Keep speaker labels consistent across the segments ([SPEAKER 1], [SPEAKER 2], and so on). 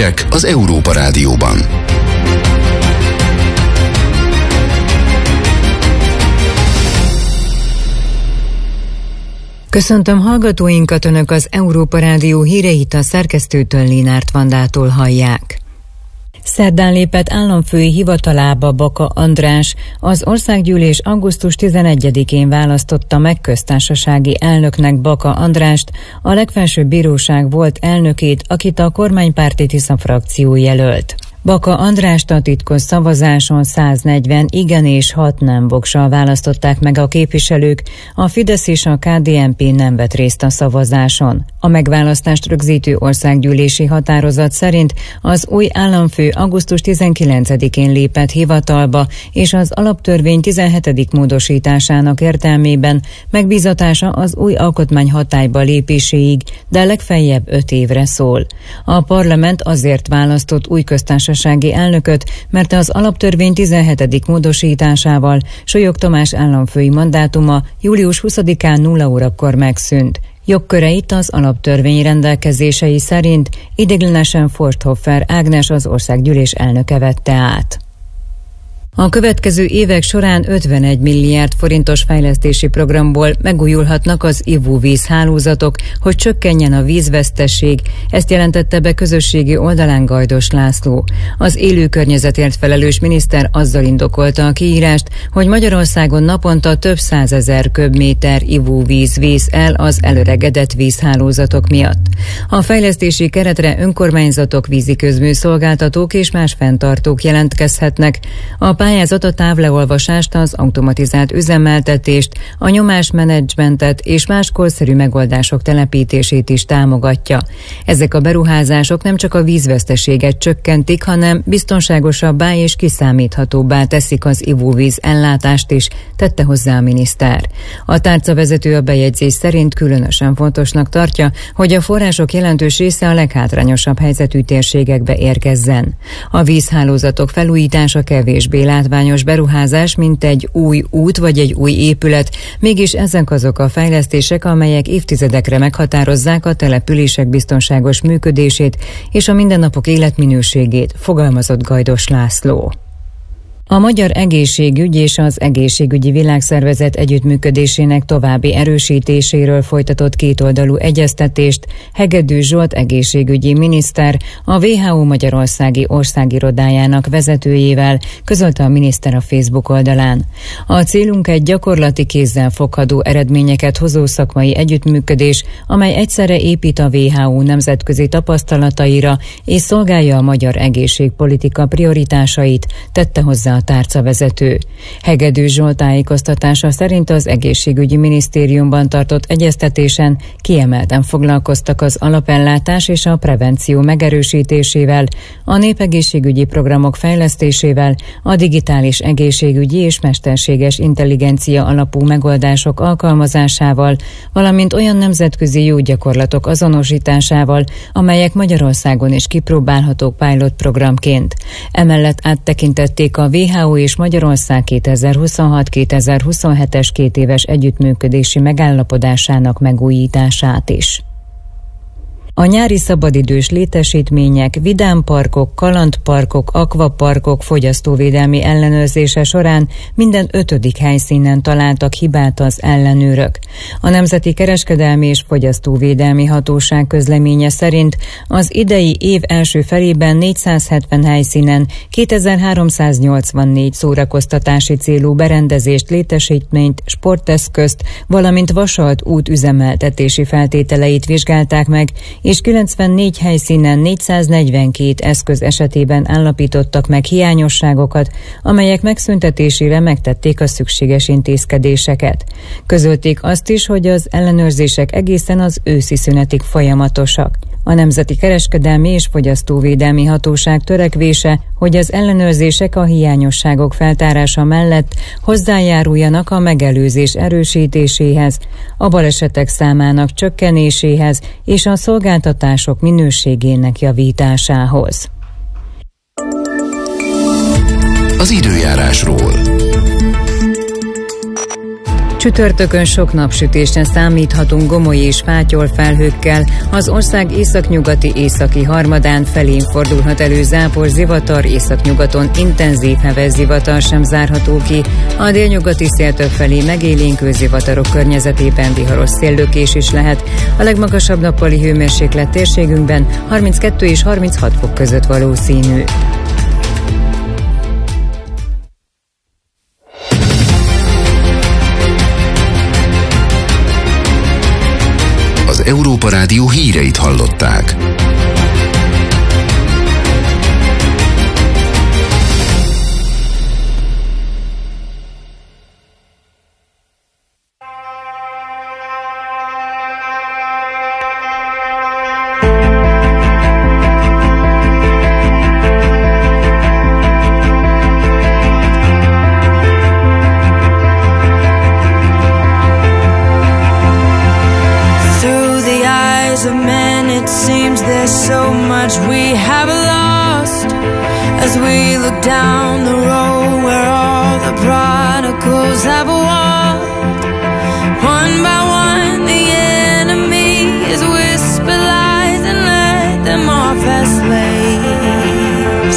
[SPEAKER 1] hírek az Európa Rádióban.
[SPEAKER 2] Köszöntöm hallgatóinkat, Önök az Európa Rádió híreit a szerkesztőtől, Lénárt Vandától hallják. Szerdán lépett államfői hivatalába Baka András. Az országgyűlés augusztus 11-én választotta meg köztársasági elnöknek Baka Andrást, a legfelsőbb bíróság volt elnökét, akit a kormánypárti Tisza frakció jelölt. Baka Andrást a titkos szavazáson 140 igen és 6 nem vokszal választották meg a képviselők, a Fidesz és a KDNP nem vett részt a szavazáson. A megválasztást rögzítő országgyűlési határozat szerint az új államfő augusztus 19-én lépett hivatalba, és az alaptörvény 17. módosításának értelmében megbízatása az új alkotmány hatályba lépéséig, de legfeljebb 5 évre szól. A parlament azért választott új köztársasági elnököt, mert az alaptörvény 17. módosításával Solyog Tamás államfői mandátuma július 20-án 0 órakor megszűnt. Jogköreit az alaptörvény rendelkezései szerint ideiglenesen Forsthoffer Ágnes, az országgyűlés elnöke vette át. A következő évek során 51 milliárd forintos fejlesztési programból megújulhatnak az ivóvíz hálózatok, hogy csökkenjen a vízvesztesség, ezt jelentette be közösségi oldalán Gajdos László. Az élő környezetért felelős miniszter azzal indokolta a kiírást, hogy Magyarországon naponta több 100 000 köbméter ivóvíz vész el az elöregedett vízhálózatok miatt. A fejlesztési keretre önkormányzatok, víziközműszolgáltatók és más fenntartók jelentkezhetnek. A pályázat a távleolvasást, az automatizált üzemeltetést, a nyomásmenedzsmentet és más korszerű megoldások telepítését is támogatja. Ezek a beruházások nem csak a vízveszteséget csökkentik, hanem biztonságosabbá és kiszámíthatóbbá teszik az ivóvíz ellátást is, tette hozzá a miniszter. A tárcavezető a bejegyzés szerint különösen fontosnak tartja, hogy a források jelentős része a leghátrányosabb helyzetű térségekbe érkezzen. A vízhálózatok felújítása kevésbé látványos beruházás, mint egy új út vagy egy új épület, mégis ezek azok a fejlesztések, amelyek évtizedekre meghatározzák a települések biztonságos működését és a mindennapok életminőségét, fogalmazott Gajdos László. A Magyar Egészségügy és az Egészségügyi Világszervezet együttműködésének további erősítéséről folytatott kétoldalú egyeztetést Hegedű Zsolt egészségügyi miniszter a WHO Magyarországi országirodájának vezetőjével, közölte a miniszter a Facebook oldalán. A célunk egy gyakorlati kézzel fogható eredményeket hozó szakmai együttműködés, amely egyszerre épít a WHO nemzetközi tapasztalataira és szolgálja a magyar egészségpolitika prioritásait, tette hozzá a tárcavezető. Hegedű Zsolt tájékoztatása szerint az egészségügyi minisztériumban tartott egyeztetésen kiemelten foglalkoztak az alapellátás és a prevenció megerősítésével, a népegészségügyi programok fejlesztésével, a digitális egészségügyi és mesterséges intelligencia alapú megoldások alkalmazásával, valamint olyan nemzetközi jó gyakorlatok azonosításával, amelyek Magyarországon is kipróbálhatók pilot programként. Emellett áttekintették a WHO és Magyarország 2026-2027-es 2 éves együttműködési megállapodásának megújítását is. A nyári szabadidős létesítmények, vidámparkok, kalandparkok, akvaparkok fogyasztóvédelmi ellenőrzése során minden 5. helyszínen találtak hibát az ellenőrök. A Nemzeti Kereskedelmi és Fogyasztóvédelmi Hatóság közleménye szerint az idei év első felében 470 helyszínen 2384 szórakoztatási célú berendezést, létesítményt, sporteszközt, valamint vasalt út üzemeltetési feltételeit vizsgálták meg, és 94 helyszínen 442 eszköz esetében állapítottak meg hiányosságokat, amelyek megszüntetésére megtették a szükséges intézkedéseket. Közölték azt is, hogy az ellenőrzések egészen az őszi szünetig folyamatosak. A Nemzeti Kereskedelmi és Fogyasztóvédelmi Hatóság törekvése, hogy az ellenőrzések a hiányosságok feltárása mellett hozzájáruljanak a megelőzés erősítéséhez, a balesetek számának csökkenéséhez és a szolgáltatások minőségének javításához.
[SPEAKER 1] Az időjárásról.
[SPEAKER 2] Csütörtökön sok napsütésre számíthatunk gomoly és fátyol felhőkkel, az ország északnyugati északi harmadán felén fordulhat elő zápor, zivatar, északnyugaton intenzív heves zivatar sem zárható ki, a délnyugati széltől felé megélénkülő zivatarok környezetében viharos széllökés is lehet. A legmagasabb nappali hőmérséklet térségünkben 32 és 36 fok között valószínű.
[SPEAKER 1] Az Európa Rádió híreit hallották.
[SPEAKER 3] Down the road where all the prodigals have walked, one by one the enemies whisper lies and let them off as slaves.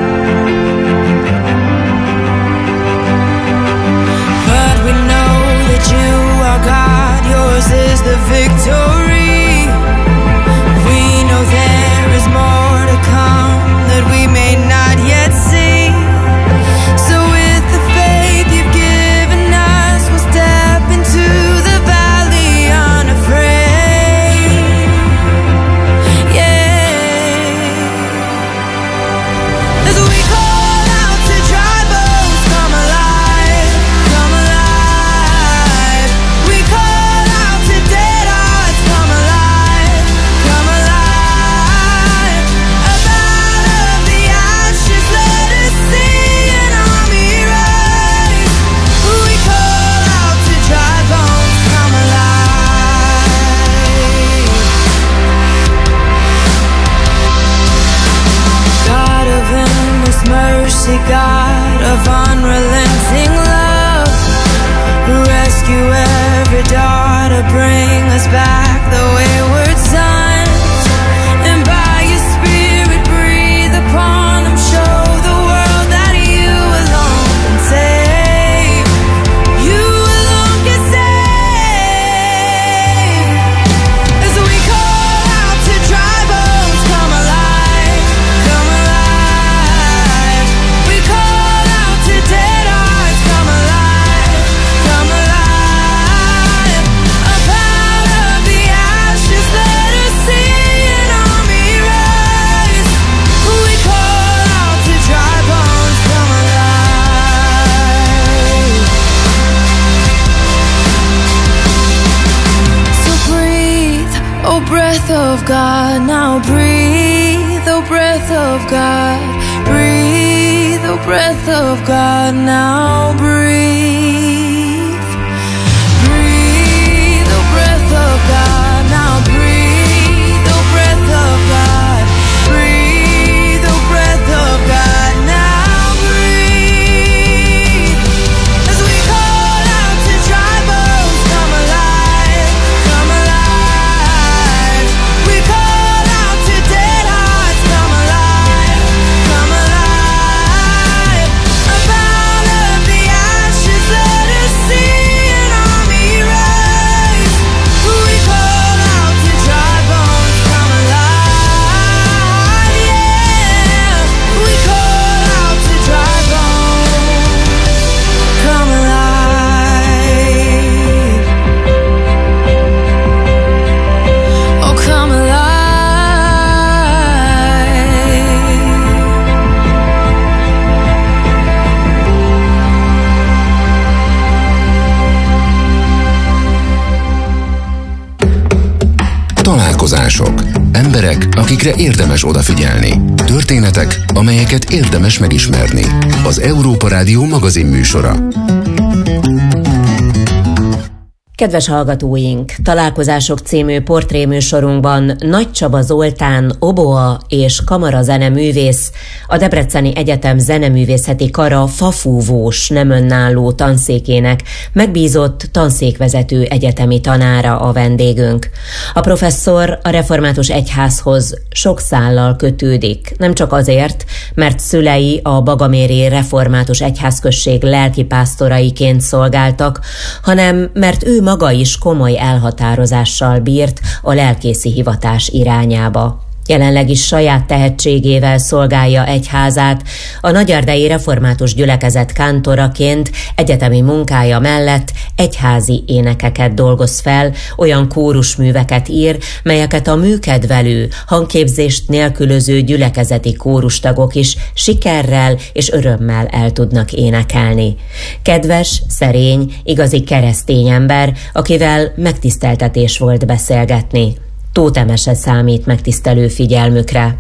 [SPEAKER 3] But we know that you are God, yours is the victory. We know there is more to come that we may not yet see. God of unrelenting love, rescue every daughter, bring us back the wayward sons, and by your spirit breathe upon them, show the world that you alone can save, you alone can save. As we call out to dry bones, come alive, come alive. Dead hearts, come alive, come alive. Up out of the ashes, let us see an army rise. We call out to dry bones, come alive. So breathe, oh breath of God, now breathe, oh breath of God, breathe, oh breath of God, now breathe. Breathe, oh breath of God, now breathe, oh breath of God. Breathe, oh breath of God, now breathe. As we call out to dry bones, come alive, come alive. We call out to dead hearts, come alive, come alive. Up out of the ashes, let us see an army rise. We call out to dry bones, come alive, yeah. We call out to dry bones, come alive. Oh, come alive.
[SPEAKER 1] Találkozások. Emberek, akikre érdemes odafigyelni. Történetek, amelyeket érdemes megismerni. Az Európa Rádió magazin műsora.
[SPEAKER 4] Kedves hallgatóink, Találkozások című portréműsorunkban Nagy Csaba Zoltán oboa és kamarazeneművész, a Debreceni Egyetem zeneművészeti kara fafúvós nem önálló tanszékének megbízott tanszékvezető egyetemi tanára a vendégünk. A professzor a református egyházhoz sok szállal kötődik, nem csak azért, mert szülei a bagaméri református egyházközség lelkipásztoraiként szolgáltak, hanem mert ő maga is komoly elhatározással bírt a lelkészi hivatás irányába. Jelenleg is saját tehetségével szolgálja egyházát, a nagyerdei református gyülekezet kántoraként egyetemi munkája mellett egyházi énekeket dolgoz fel, olyan kórusműveket ír, melyeket a műkedvelő, hangképzést nélkülöző gyülekezeti kórustagok is sikerrel és örömmel el tudnak énekelni. Kedves, szerény, igazi keresztény ember, akivel megtiszteltetés volt beszélgetni. Tóth Emese számít megtisztelő figyelmükre.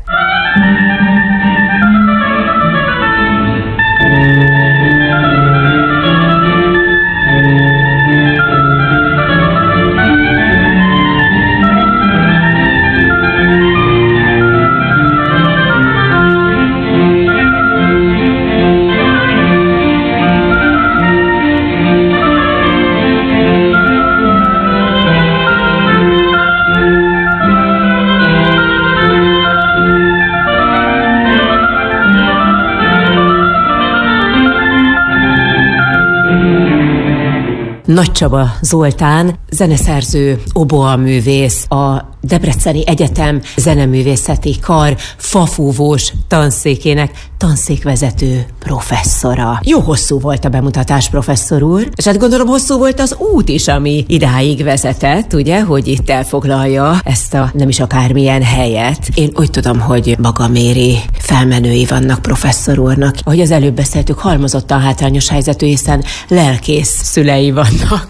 [SPEAKER 4] Nagy Csaba Zoltán, zeneszerző, oboaművész, a Debreceni Egyetem zeneművészeti kar fafúvós tanszékének tanszékvezető professzora. Jó hosszú volt a bemutatás, professzor úr, és hát gondolom hosszú volt az út is, ami idáig vezetett, ugye, hogy itt elfoglalja ezt a nem is akármilyen helyet. Én úgy tudom, hogy bagaméri felmenői vannak professzor úrnak. Ahogy az előbb beszéltük, halmozottan hátrányos helyzetű, hiszen lelkész szülei vannak.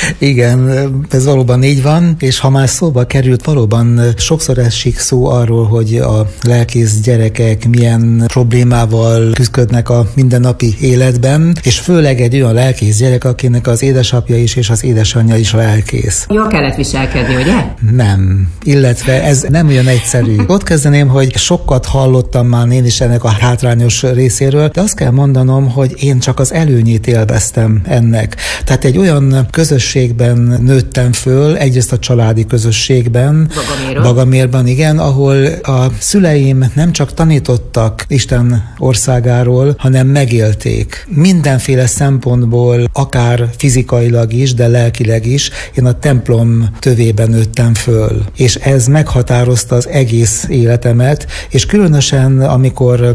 [SPEAKER 5] Igen, ez valóban így van, és ha már szóba került, valóban sokszor esik szó arról, hogy a lelkész gyerekek milyen problémával küzdködnek a mindennapi életben, és főleg egy olyan lelkész gyerek, akinek az édesapja is és az édesanyja is lelkész.
[SPEAKER 4] Jól kellett viselkedni, ugye?
[SPEAKER 5] Nem, illetve ez nem olyan egyszerű. Ott kezdeném, hogy sokat hallottam már én is ennek a hátrányos részéről, de azt kell mondanom, hogy én csak az előnyét élveztem ennek. Tehát egy olyan közösségben nőttem föl, egyrészt a családi közösségben, Bagamérban, igen, ahol a szüleim nem csak tanítottak Isten országáról, hanem megélték. Mindenféle szempontból, akár fizikailag is, de lelkileg is, én a templom tövében nőttem föl. És ez meghatározta az egész életemet, és különösen, amikor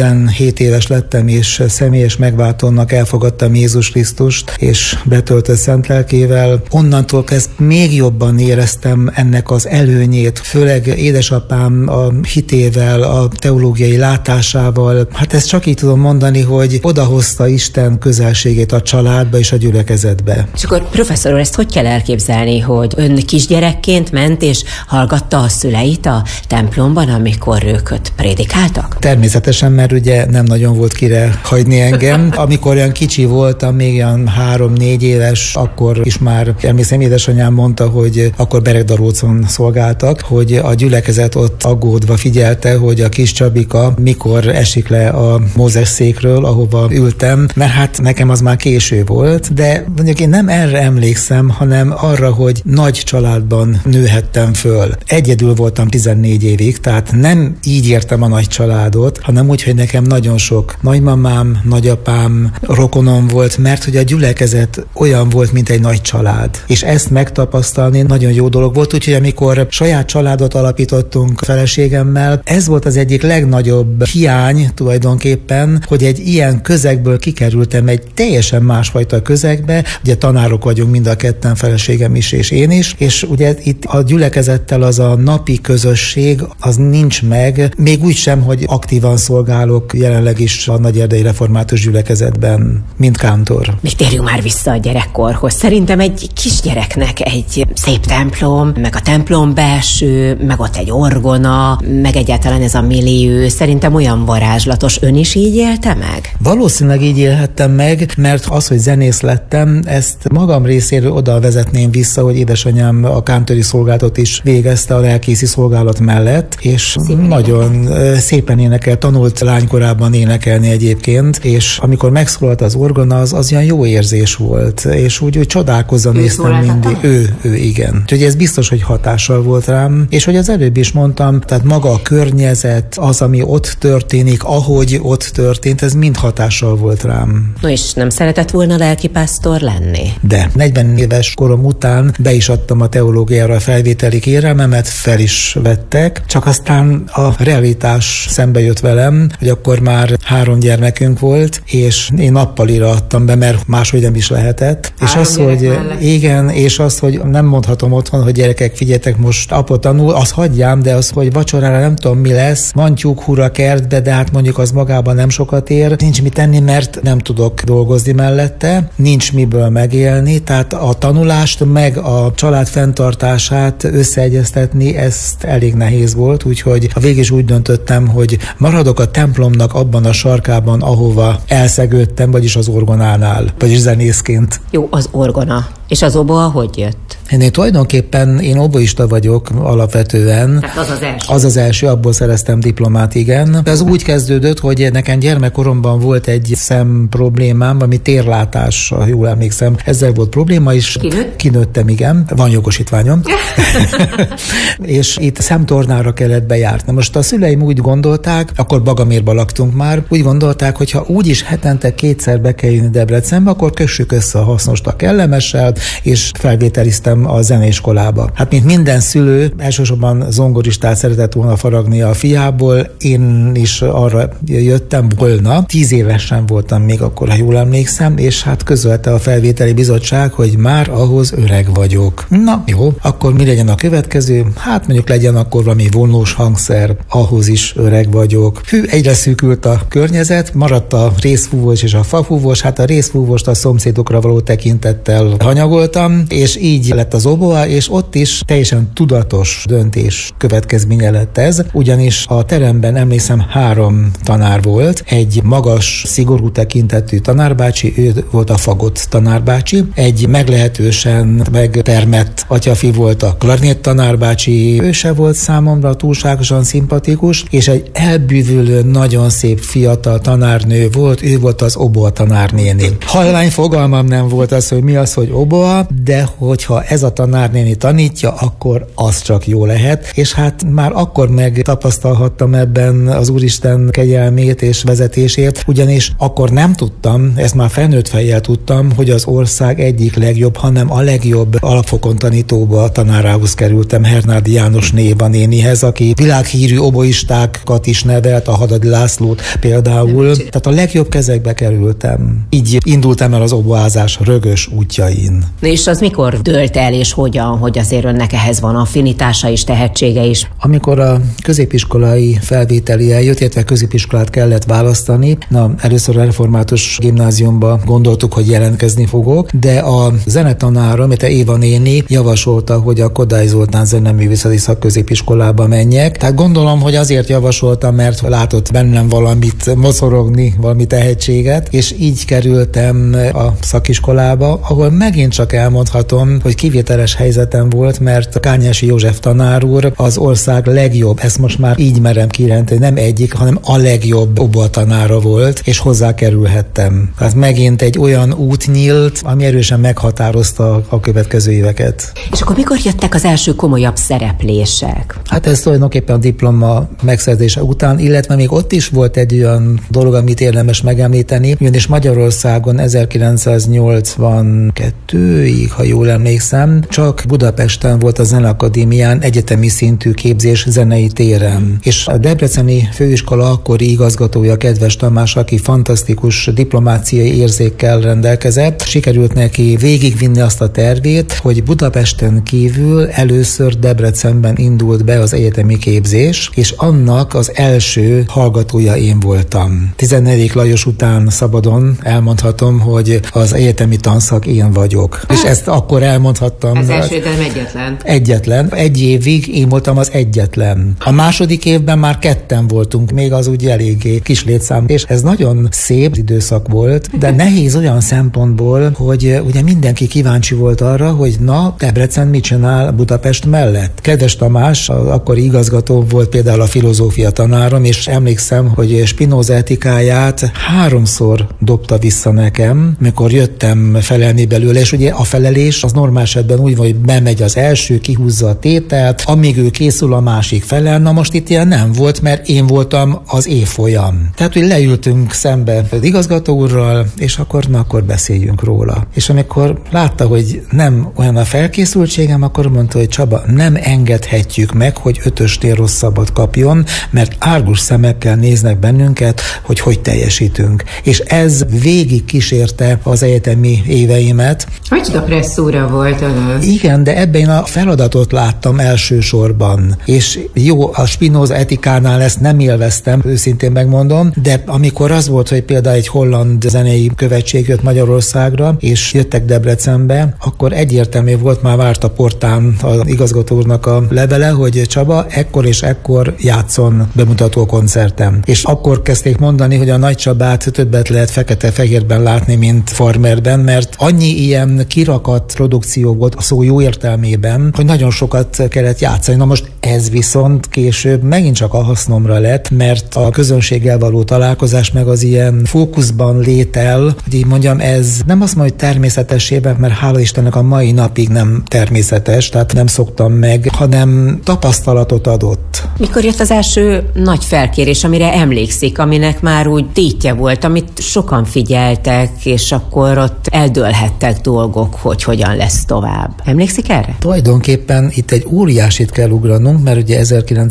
[SPEAKER 5] 17 éves lettem, és személyes megváltónak elfogadtam Jézus Krisztust, és betöltött szent lelkével, onnantól kezdve még jobban éreztem ennek az előnyét, főleg édesapám a hitével, a teológiai látásával. Hát ezt csak így tudom mondani, hogy odahozta Isten közelségét a családba és a gyülekezetbe.
[SPEAKER 4] És akkor professzor úr, ezt hogy kell elképzelni, hogy ön kisgyerekként ment és hallgatta a szüleit a templomban, amikor ők ott prédikáltak?
[SPEAKER 5] Természetesen, mert ugye nem nagyon volt kire hagyni engem. Amikor olyan kicsi voltam, még olyan 3-4 éves, akkor is már emlékszem, édesanyám mondta, hogy akkor Beregdarócon szolgáltak, hogy a gyülekezet ott aggódva figyelte, hogy a kis Csabika mikor esik le a Mózes székről, ahova ültem, mert hát nekem az már késő volt, de mondjuk én nem erre emlékszem, hanem arra, hogy nagy családban nőhettem föl. Egyedül voltam 14 évig, tehát nem így értem a nagy családot, hanem úgy, hogy nekem nagyon sok nagymamám, nagyapám, rokonom volt, mert hogy a gyülekezet olyan volt, mint egy nagy család. És ezt megtapasztalni nagyon jó dolog volt, úgyhogy amikor saját családot alapítottunk feleségemmel, ez volt az egyik legnagyobb hiány tulajdonképpen, hogy egy ilyen közegből kikerültem egy teljesen másfajta közegbe. Ugye tanárok vagyunk mind a ketten, feleségem is és én is, és ugye itt a gyülekezettel az a napi közösség, az nincs meg, még úgy sem, hogy aktívan szolgálok jelenleg is a nagyerdei református gyülekezetben, mint kántor.
[SPEAKER 4] Még térjünk már vissza a gyerekkorhoz. Szerintem egy kisgyereknek egy szép templom, meg a templom templom belső, meg ott egy orgona, meg egyáltalán ez a millió, szerintem olyan varázslatos. Ön is így élte meg?
[SPEAKER 5] Valószínűleg így élhettem meg, mert az, hogy zenész lettem, ezt magam részéről oda vezetném vissza, hogy édesanyám a kántori szolgálatot is végezte a lelkészi szolgálat mellett, és nagyon szépen énekel, tanult lánykorában énekelni egyébként, és amikor megszólalt az orgona, az olyan jó érzés volt, és úgy csodálkozva néztem mindig. Ő, igen. Úgyhogy ez biztos, hogy hatással volt rám, és hogy az előbb is mondtam, tehát maga a környezet, az, ami ott történik, ahogy ott történt, ez mind hatással volt rám.
[SPEAKER 4] No, és nem szeretett volna lelkipásztor lenni?
[SPEAKER 5] De 40 éves korom után be is adtam a teológiára a felvételi kérelmemet, fel is vettek, csak aztán a realitás szembe jött velem, hogy akkor már 3 gyermekünk volt, és én nappalira adtam be, mert máshogy nem is lehetett. És az, hogy igen, és az, hogy nem mondhatom otthon, hogy gyerekek, figyeljetek, most apa tanul, az hagyjám, de az, hogy vacsorára nem tudom mi lesz, van tyúkhúra kertbe, de hát mondjuk az magában nem sokat ér, nincs mit tenni, mert nem tudok dolgozni mellette, nincs miből megélni, tehát a tanulást meg a család fenntartását összeegyeztetni, ezt elég nehéz volt, úgyhogy a végig is úgy döntöttem, hogy maradok a templomnak abban a sarkában, ahova elszegődtem, vagyis az orgonánál, vagyis zenészként.
[SPEAKER 4] Jó, az orgona. És az oboa hogy jött?
[SPEAKER 5] Én tulajdonképpen oboista vagyok alapvetően.
[SPEAKER 4] Tehát az az első.
[SPEAKER 5] Az az első, abból szereztem diplomát, igen. Ez úgy kezdődött, hogy nekem gyermekkoromban volt egy szem problémám, ami térlátás, ha jól emlékszem. Ezzel volt probléma is. Kinőttem, igen. Van jogosítványom. És itt szemtornára kellett bejárni. Most a szüleim úgy gondolták, akkor Bagamérba laktunk már, úgy gondolták, hogy ha úgyis hetente 2-szer be kell jönni Debrecenbe, akkor kössük össze a hasznost a kellemessel, és felvételiztem a zeneiskolába. Hát mint minden szülő, elsősorban zongoristát szeretett volna faragni a fiából, én is arra jöttem volna. 10 évesen voltam még akkor, ha jól emlékszem, és hát közölte a felvételi bizottság, hogy már ahhoz öreg vagyok. Na jó, akkor mi legyen a következő? Hát mondjuk legyen akkor valami vonós hangszer, ahhoz is öreg vagyok. Hű, egyre szűkült a környezet, maradt a részfúvós és a fafúvós, hát a részfúvóst a szomszédokra való tekintettel hanyagoltam, és így lett az oboa, és ott is teljesen tudatos döntés következménye lett ez, ugyanis a teremben emlékszem 3 tanár volt, egy magas, szigorú tekintetű tanárbácsi, ő volt a fagott tanárbácsi, egy meglehetősen megtermett atyafi volt a klarinét tanárbácsi, ő se volt számomra túlságosan szimpatikus, és egy elbűvülő, nagyon szép fiatal tanárnő volt, ő volt az oboa tanárnéni. Halvány fogalmam nem volt az, hogy mi az, hogy oboa, de hogyha ez a tanárnéni tanítja, akkor az csak jó lehet, és hát már akkor megtapasztalhattam ebben az Úristen kegyelmét és vezetését, ugyanis akkor nem tudtam, ezt már felnőtt fejjel tudtam, hogy az ország egyik legjobb, hanem a legjobb alapfokon tanítóba tanárához kerültem, Hernádi János Néva nénihez, aki világhírű oboistákat is nevelt, a Hadadi Lászlót például, tehát a legjobb kezekbe kerültem. Így indultam el az oboázás rögös útjain.
[SPEAKER 4] És az mikor dőlt el, és hogyan, hogy azért önnek ehhez van affinitása is, tehetsége is?
[SPEAKER 5] Amikor a középiskolai felvételi eljött, illetve középiskolát kellett választani, először a református gimnáziumba gondoltuk, hogy jelentkezni fogok, de a zenetanárom, mint Éva néni javasolta, hogy a Kodály Zoltán Zeneművészeti Szakközépiskolába menjek. Tehát gondolom, hogy azért javasoltam, mert látott bennem valamit mocorogni, valami tehetséget, és így kerültem a szakiskolába, ahol megint csak elmondhatom, hogy kivételes helyzetem volt, mert Kányási József tanár úr az ország legjobb, ezt most már így merem kijelenteni, nem egyik, hanem a legjobb oboa tanára volt, és hozzá kerülhettem. Tehát megint egy olyan út nyílt, ami erősen meghatározta a következő éveket.
[SPEAKER 4] És akkor mikor jöttek az első komolyabb szereplések?
[SPEAKER 5] Hát ez tulajdonképpen a diploma megszerzése után, illetve még ott is volt egy olyan dolog, amit érdemes megemlíteni, ugyanis Magyarországon 1982-ig, ha jól emlékszem, csak Budapesten volt a Zeneakadémián egyetemi szintű képzés zenei téren. És a debreceni főiskola akkori igazgatója, Kedves Tamás, aki fantasztikus diplomáciai érzékkel rendelkezett, sikerült neki végigvinni azt a tervét, hogy Budapesten kívül először Debrecenben indult be az egyetemi képzés, és annak az első hallgatója én voltam. 14. Lajos után szabadon elmondhatom, hogy az egyetemi tanszak én vagyok. És ezt akkor elmondhatom, játszhattam.
[SPEAKER 4] Az első, de nem egyetlen.
[SPEAKER 5] Egyetlen. Egy évig én voltam az egyetlen. A második évben már ketten voltunk, még az úgy eléggé kis létszám, és ez nagyon szép időszak volt, de nehéz olyan szempontból, hogy ugye mindenki kíváncsi volt arra, hogy na, Debrecen mit csinál Budapest mellett. Kedves Tamás, akkori igazgató volt például a filozófia tanárom, és emlékszem, hogy Spinoza etikáját 3-szor dobta vissza nekem, mikor jöttem felelni belőle, és ugye a felelés az normál esetben úgy van, hogy bemegy az első, kihúzza a tételt, amíg ő készül, a másik felel. Na most itt ilyen nem volt, mert én voltam az évfolyam. Tehát, hogy leültünk szembe az igazgató úrral, és akkor beszéljünk róla. És amikor látta, hogy nem olyan a felkészültségem, akkor mondta, hogy Csaba, nem engedhetjük meg, hogy 5-ösnél rosszabbat kapjon, mert árgus szemekkel néznek bennünket, hogy teljesítünk. És ez végig kísérte az egyetemi éveimet.
[SPEAKER 4] Micsoda presszúra volt az?
[SPEAKER 5] Igen, de ebben a feladatot láttam elsősorban. És jó, a Spinoza etikánál ezt nem élveztem, őszintén megmondom, de amikor az volt, hogy például egy holland zenei követség jött Magyarországra, és jöttek Debrecenbe, akkor egyértelmű volt, már várt a portán az igazgató úrnak a levele, hogy Csaba ekkor és ekkor játszon bemutató koncerten. És akkor kezdték mondani, hogy a Nagy Csabát többet lehet fekete-fehérben látni, mint Farmerben, mert annyi ilyen kirakat produkció volt a szó jó értelmében, hogy nagyon sokat kellett játszani. Na most ez viszont később megint csak a hasznomra lett, mert a közönséggel való találkozás meg az ilyen fókuszban létel, hogy így mondjam, ez nem azt mondja, hogy természetesében, mert hála Istennek a mai napig nem természetes, tehát nem szoktam meg, hanem tapasztalatot adott.
[SPEAKER 4] Mikor jött az első nagy felkérés, amire emlékszik, aminek már úgy tétje volt, amit sokan figyeltek, és akkor ott eldőlhettek dolgok, hogy hogyan lesz tovább. Emlékszik erre?
[SPEAKER 5] Tulajdonképpen itt egy óriásit kell ugranunk, mert ugye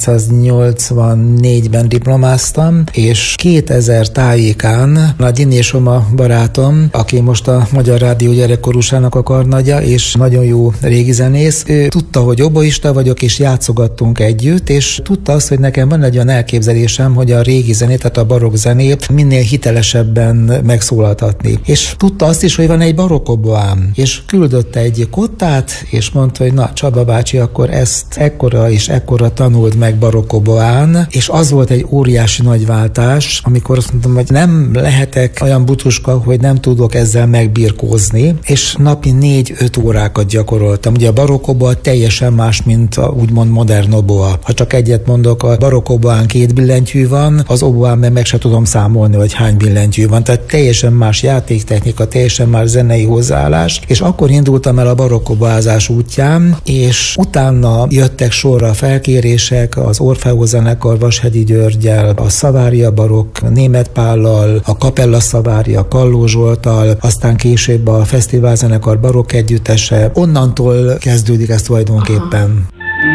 [SPEAKER 5] 1984-ben diplomáztam, és 2000 tájékán Nagy Inés Oma barátom, aki most a Magyar Rádió gyerekkorusának a karnagya, és nagyon jó régi zenész, ő tudta, hogy oboista vagyok, és játszogattunk együtt, és tudta azt, hogy nekem van egy olyan elképzelésem, hogy a régi zenét, tehát a barokk zenét minél hitelesebben megszólaltatni. És tudta azt is, hogy van egy barokkoboám, és küldött egy kottát, és mondta, hogy na, Csaba bácsi, akkor ezt ekkora és ekkora tanuld meg barokkoboán, és az volt egy óriási nagy váltás, amikor azt mondtam, hogy nem lehetek olyan butuska, hogy nem tudok ezzel megbirkózni, és napi 4-5 órákat gyakoroltam. Ugye a barokkoboa teljesen más, mint a úgymond modern oboa. Ha csak egyet mondok, a barokkoboán 2 billentyű van, az oboán meg se tudom számolni, hogy hány billentyű van. Tehát teljesen más játéktechnika, teljesen más zenei hozzáállás, és akkor indultam el a barokkoboázás útján, és utána jöttek sorra a felkérések, az Orfeó zenekar Vashegyi Györggyel, a Szavária barokk Németh Pállal, a Kapella Szavária Kalló Zsolttal, aztán később a Fesztiválzenekar barokk együttese. Onnantól kezdődik ez tulajdonképpen.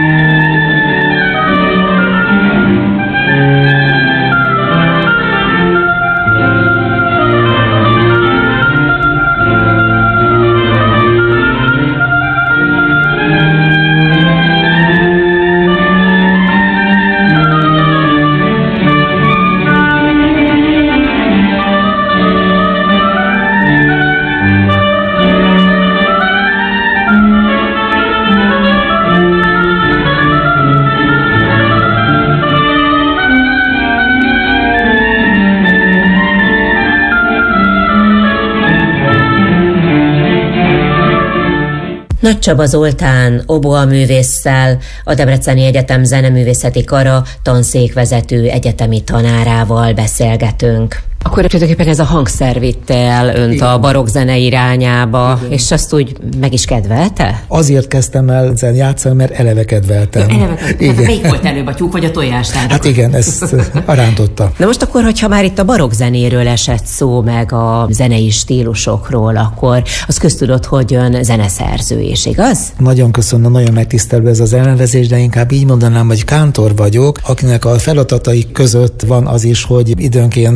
[SPEAKER 4] Nagy Csaba Zoltán oboa művésszel, a Debreceni Egyetem zeneművészeti kara tanszékvezető egyetemi tanárával beszélgetünk. Akkor tulajdonképpen ez a hangszer vitte el önt a barokk zene irányába, és azt úgy meg is kedvelte?
[SPEAKER 5] Azért kezdtem el játszani, mert eleve kedveltem.
[SPEAKER 4] Igen. Hát melyik volt előbb, a tyúk vagy a tojás?
[SPEAKER 5] Hát igen, ezt arántotta.
[SPEAKER 4] Na most akkor, hogyha már itt a barokk zenéről esett szó, meg a zenei stílusokról, akkor az köztudott, hogy ön zeneszerző is, igaz?
[SPEAKER 5] Nagyon köszönöm, nagyon megtisztelő ez az elnevezés, de inkább így mondanám, hogy kántor vagyok, akinek a feladatai között van az is, hogy időnként saját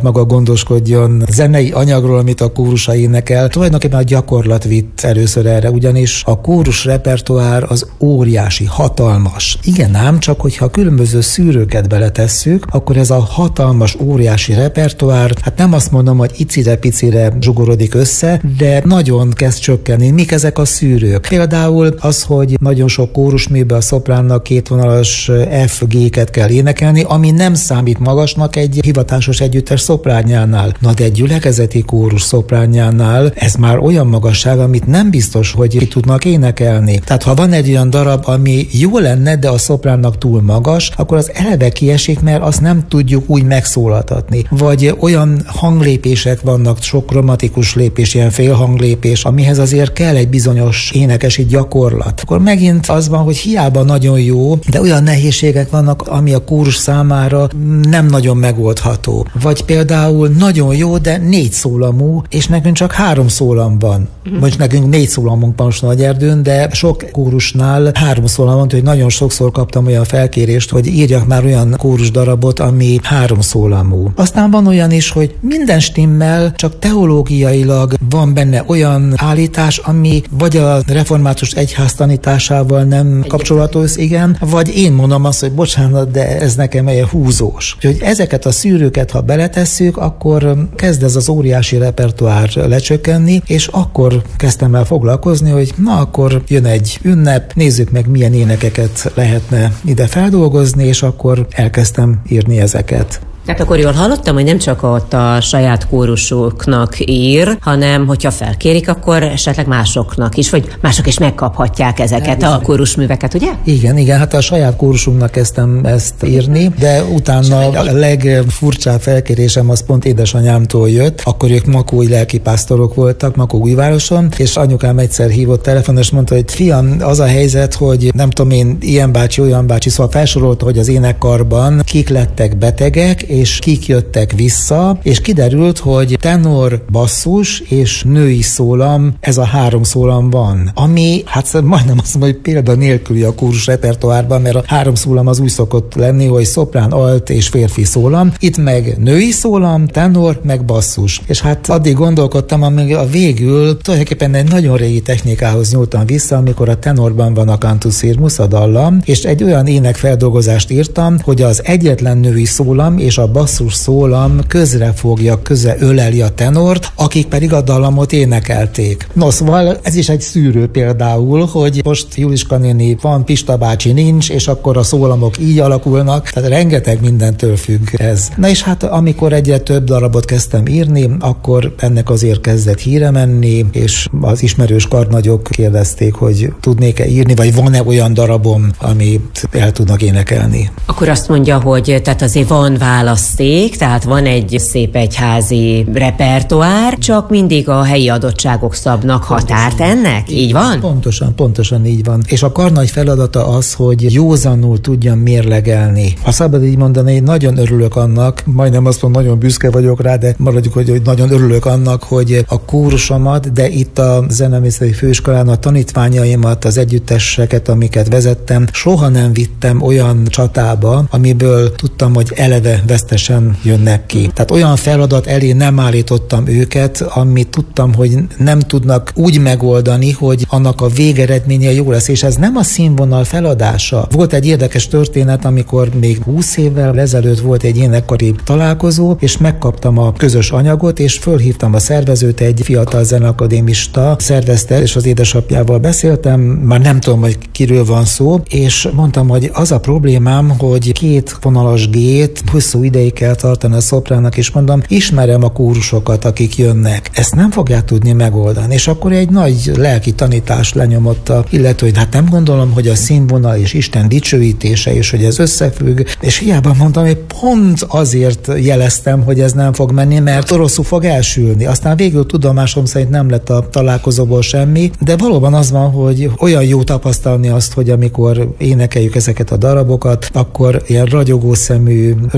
[SPEAKER 5] maga gondoskodjon zenei anyagról, amit a kórusa énekel. Tulajdonképpen a gyakorlat vitt először erre, ugyanis a kórus repertoár az óriási, hatalmas. Igen ám, csak hogyha különböző szűrőket beletesszük, akkor ez a hatalmas, óriási repertoár, hát nem azt mondom, hogy icire-picire zsugorodik össze, de nagyon kezd csökkenni. Mik ezek a szűrők? Például az, hogy nagyon sok kórusműben a szopránnak kétvonalas F-G-ket kell énekelni, ami nem számít magasnak egy hivatásos együttes szopránjánál. Na de egy gyülekezeti kórus szopránjánál ez már olyan magasság, amit nem biztos, hogy ki tudnak énekelni. Tehát ha van egy olyan darab, ami jó lenne, de a szopránnak túl magas, akkor az eleve kiesik, mert azt nem tudjuk úgy megszólaltatni. Vagy olyan hanglépések vannak, sok kromatikus lépés, ilyen félhanglépés, amihez azért kell egy bizonyos énekesi gyakorlat. Akkor megint az van, hogy hiába nagyon jó, de olyan nehézségek vannak, ami a kórus számára nem nagyon megoldható. Vagy például nagyon jó, de 4 szólamú, és nekünk csak 3 szólam van. Most nekünk 4 szólamunk van Nagyerdőn, de sok kórusnál 3 szólam van, hogy nagyon sokszor kaptam olyan felkérést, hogy írjak már olyan kórus darabot, ami 3 szólamú. Aztán van olyan is, hogy minden stimmel, csak teológiailag van benne olyan állítás, ami vagy a református egyház tanításával nem kapcsolatos, igen, vagy én mondom azt, hogy bocsánat, de ez nekem egy húzós. Úgyhogy ezeket a szűrőket, ha beletesszük, akkor kezd ez az óriási repertoár lecsökkenni, és akkor kezdtem el foglalkozni, hogy na akkor jön egy ünnep, nézzük meg milyen énekeket lehetne ide feldolgozni, és akkor elkezdtem írni ezeket.
[SPEAKER 4] Tehát akkor jól hallottam, hogy nem csak ott a saját kórusoknak ír, hanem hogyha felkérik, akkor esetleg másoknak is, vagy mások is megkaphatják ezeket a kórusműveket, ugye?
[SPEAKER 5] Igen, hát a saját kórusunknak kezdtem ezt írni, de utána a legfurcsább felkérésem az pont édesanyámtól jött, akkor ők makói lelkipásztorok voltak, Makóújvároson, és anyukám egyszer hívott telefonon, és mondta, hogy fiam, az a helyzet, hogy nem tudom én, ilyen bácsi, olyan bácsi, szóval felsorolta, hogy az énekkarban kik lettek betegek, és kik jöttek vissza, és kiderült, hogy tenor, basszus és női szólam, ez a 3 szólam van. Ami, hát majdnem azt mondom, hogy példa nélküli a kórus repertoárban, mert a 3 szólam az úgy szokott lenni, hogy szoprán, alt és férfi szólam. Itt meg női szólam, tenor, meg basszus. És hát addig gondolkodtam, amíg a végül tulajdonképpen egy nagyon régi technikához nyúltam vissza, amikor a tenorban van a cantus firmus, a dallam, és egy olyan énekfeldolgozást írtam, hogy az egyetlen női szólam és a basszus szólam közrefogja, öleli a tenort, akik pedig a dallamot énekelték. No, szóval ez is egy szűrő például, hogy most Juliska néni van, Pista bácsi nincs, és akkor a szólamok így alakulnak, tehát rengeteg mindentől függ ez. Na és hát amikor egyre több darabot kezdtem írni, akkor ennek azért kezdett híre menni, és az ismerős karnagyok kérdezték, hogy tudnék-e írni, vagy van-e olyan darabom, amit el tudnak énekelni.
[SPEAKER 4] Akkor azt mondja, hogy tehát azért van választék, tehát van egy szép egyházi repertoár, csak mindig a helyi adottságok szabnak határt ennek? Így van?
[SPEAKER 5] Pontosan így van. És a karnagy feladata az, hogy józanul tudjam mérlegelni. Ha szabad így mondani, nagyon örülök annak, majdnem azt mondom, nagyon büszke vagyok rá, de maradjuk, hogy nagyon örülök annak, hogy a kórusomat, de itt a Zeneművészeti Főiskolán a tanítványaimat, az együtteseket, amiket vezettem, soha nem vittem olyan csatába, amiből tudtam, hogy eleve vesztesen jönnek ki. Tehát olyan feladat elé nem állítottam őket, amit tudtam, hogy nem tudnak úgy megoldani, hogy annak a végeredménye jó lesz, és ez nem a színvonal feladása. Volt egy érdekes történet, amikor még 20 évvel ezelőtt volt egy énekkari találkozó, és megkaptam a közös anyagot, és fölhívtam a szervezőt, egy fiatal zeneakadémista szervezte, és az édesapjával beszéltem, már nem tudom, hogy kiről van szó, és mondtam, hogy az a problémám, hogy 2 vonalas G-t hosszú ideig kell tartani a szoprának, és mondom, ismerem a kórusokat, akik jönnek. Ezt nem fogják tudni megoldani. És akkor egy nagy lelki tanítás lenyomott a illető, hogy hát nem gondolom, hogy a színvonal és Isten dicsőítése, és hogy ez összefügg. És hiába mondtam, hogy pont azért jeleztem, hogy ez nem fog menni, mert rosszul fog elsülni. Aztán végül tudomásom szerint nem lett a találkozóból semmi, de valóban az van, hogy olyan jó tapasztalni azt, hogy amikor énekeljük ezeket a darabokat, akkor ilyen ragyogó szemű, örömteli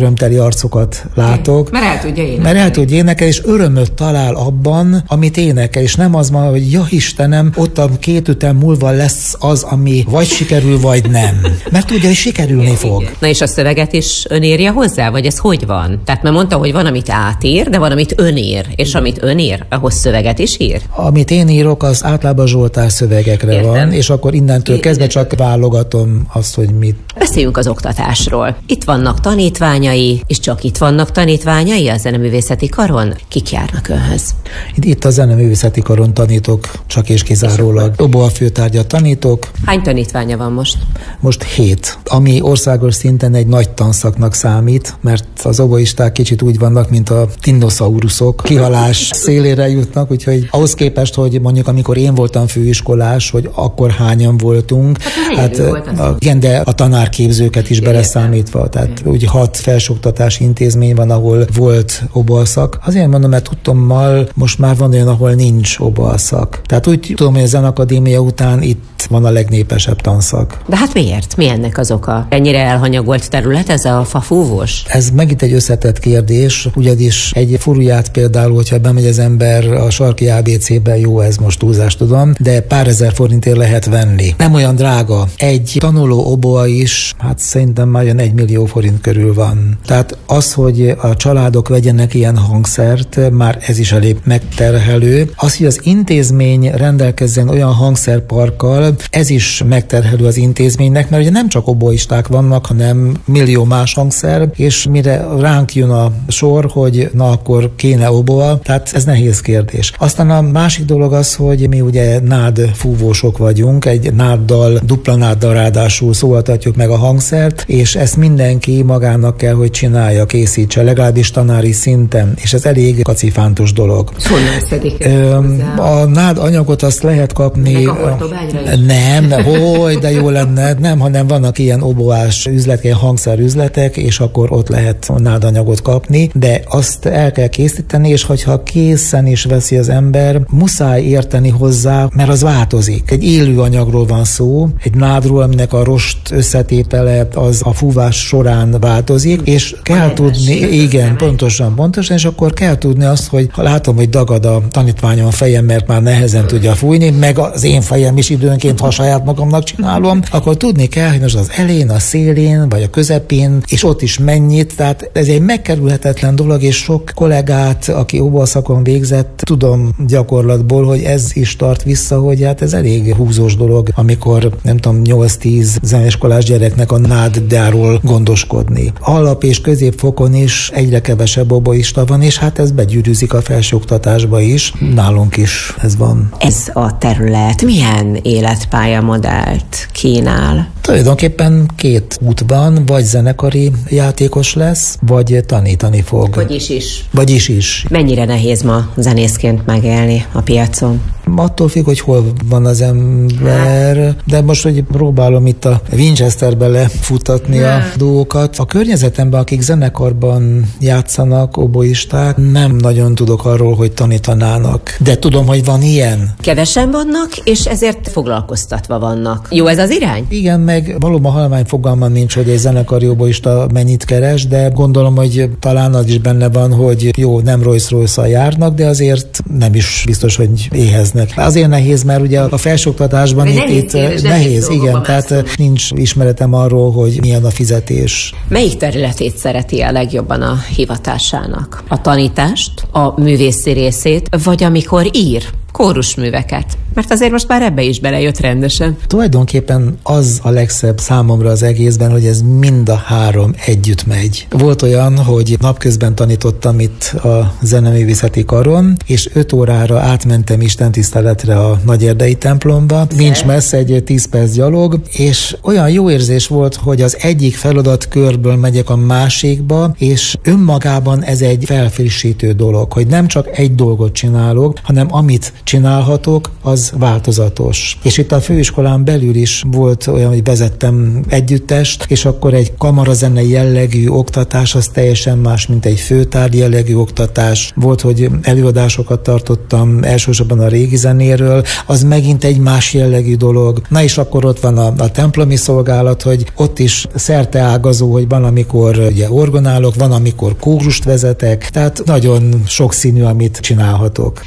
[SPEAKER 5] arcokat látok.
[SPEAKER 6] Mert el tudja énekelni.
[SPEAKER 5] Mert el tudja énekelni, és örömöt talál abban, amit énekel, és nem az van, hogy ja Istenem, ott a 2 ütem múlva lesz az, ami vagy sikerül, vagy nem. Mert tudja, hogy sikerülni fog.
[SPEAKER 6] Na és a szöveget is ön írja hozzá, vagy ez hogy van? Tehát mert mondta, hogy van, amit átír, de van, amit ön ír. És amit ön ír, ahhoz szöveget is ír?
[SPEAKER 5] Amit én írok, az általában Zsoltár szövegekre
[SPEAKER 6] Értem.
[SPEAKER 5] van, és akkor innentől kezdve csak válogatom azt, hogy mit.
[SPEAKER 6] Beszéljünk az oktatásról. Itt vannak tanítványai, és csak itt vannak tanítványai a Zeneművészeti Karon? Kik járnak önhöz?
[SPEAKER 5] Itt a Zeneművészeti Karon tanítok, csak és kizárólag. Oboa főtárgyat tanítok.
[SPEAKER 6] Hány tanítványa van most?
[SPEAKER 5] Most 7, ami országos szinten egy nagy tanszaknak számít, mert az oboisták kicsit úgy vannak, mint a dinoszauruszok, kihalás szélére jutnak, úgyhogy ahhoz képest, hogy mondjuk amikor én voltam főiskolás, hogy akkor hányan voltunk, igen, de a tanárképzőket is beleszámítva, tehát úgy 6 felsőoktatási intézmény van, ahol volt oboaszak. Azért mondom, mert tudtommal most már van olyan, ahol nincs oboaszak. Tehát úgy tudom, hogy a Zenakadémia után itt van a legnépesebb tanszak.
[SPEAKER 6] De hát miért? Mi ennek az oka? Ennyire elhanyagolt terület ez a fafúvós?
[SPEAKER 5] Ez megint egy összetett kérdés, ugyanis egy furuját például, hogyha bemegy az ember a sarki ABC-be, jó, ez most túlzás tudom, de pár ezer forintért lehet venni. Nem olyan drága. Egy tanuló oboa is, hát szerintem már olyan 1 millió forint körül van. Tehát az, hogy a családok vegyenek ilyen hangszert, már ez is elég megterhelő. Az, hogy az intézmény rendelkezzen olyan hangszerparkkal, ez is megterhelő az intézménynek, mert ugye nem csak oboisták vannak, hanem millió más hangszer, és mire ránk jön a sor, hogy na akkor kéne oboa, tehát ez nehéz kérdés. Aztán a másik dolog az, hogy mi ugye nád fúvósok vagyunk, egy náddal, dupla náddal ráadásul szólaltatjuk meg a hangszert, és ezt mindenki magának kell, hogy csinálja, készítse, legalábbis tanári szinten, és ez elég kacifántos dolog.
[SPEAKER 6] Honnan szedik?
[SPEAKER 5] A nád anyagot azt lehet kapni.
[SPEAKER 6] Meg a hortobágyra is?
[SPEAKER 5] Nem, hogy de jó lenne, nem, hanem vannak ilyen oboás üzletek, ilyen hangszerüzletek, és akkor ott lehet nádanyagot kapni, de azt el kell készíteni, és hogyha készen is veszi az ember, muszáj érteni hozzá, mert az változik. Egy élő anyagról van szó, egy nádról, aminek a rost összetétele az a fúvás során változik, és kell tudni, igen, pontosan, és akkor kell tudni azt, hogy ha látom, hogy dagad a tanítványom fejem, mert már nehezen tudja fújni, meg az én fejem is időnként, ha saját magamnak csinálom, akkor tudni kell, hogy most az elén, a szélén, vagy a közepén, és ott is mennyit, tehát ez egy megkerülhetetlen dolog, és sok kollégát, aki oboaszakon végzett, tudom gyakorlatból, hogy ez is tart vissza, hogy hát ez elég húzós dolog, amikor nem tudom, 8-10 zeneiskolás gyereknek a náddáról gondoskodni. Alap- és középfokon is egyre kevesebb oboista van, és hát ez begyűrűzik a felsőoktatásba is. Nálunk is ez van.
[SPEAKER 6] Ez a terület milyen életpályamodellt kínál?
[SPEAKER 5] Tulajdonképpen 2 út van, vagy zenekari játékos lesz, vagy tanítani fog. Vagyis is.
[SPEAKER 6] Mennyire nehéz ma zenészként megélni a piacon?
[SPEAKER 5] Attól függ, hogy hol van az ember, de most, hogy próbálom itt a Winchesterbe lefutatni a dolgokat. A környezetemben, akik zenekarban játszanak, oboisták, nem nagyon tudok arról, hogy tanítanának. De tudom, hogy van ilyen.
[SPEAKER 6] Kevesen vannak, és ezért foglalkoztatva vannak. Jó ez az irány?
[SPEAKER 5] Igen, meg valóban halvány fogalmam nincs, hogy egy zenekari oboista mennyit keres, de gondolom, hogy talán az is benne van, hogy jó, nem Rolls-Royce-szal járnak, de azért nem is biztos, hogy éheznek. Azért nehéz, mert ugye a felsőoktatásban itt nehéz, igen, tehát nincs ismeretem arról, hogy milyen a fizetés.
[SPEAKER 6] Melyik területét szereti a legjobban a hivatásának? A tanítást, a művészi részét, vagy amikor ír kórusműveket? Mert azért most már ebbe is belejött rendesen.
[SPEAKER 5] Tulajdonképpen az a legszebb számomra az egészben, hogy ez mind a 3 együtt megy. Volt olyan, hogy napközben tanítottam itt a Zeneművészeti Karon, és 5 órára átmentem istentiszteletre a Nagyerdei templomba. Nincs messze, egy 10 perc gyalog, és olyan jó érzés volt, hogy az egyik feladatkörből megyek a másikba, és önmagában ez egy felfrissítő dolog, hogy nem csak egy dolgot csinálok, hanem amit csinálhatok, az változatos. És itt a főiskolán belül is volt olyan, hogy vezettem együttest, és akkor egy kamarazene jellegű oktatás az teljesen más, mint egy főtárgy jellegű oktatás. Volt, hogy előadásokat tartottam elsősorban a régi zenéről, az megint egy más jellegű dolog. Na és akkor ott van a templomi szolgálat, hogy ott is szerteágazó, hogy van, amikor ugye orgonálok, van, amikor kórust vezetek, tehát nagyon sokszínű, amit csinálhatok.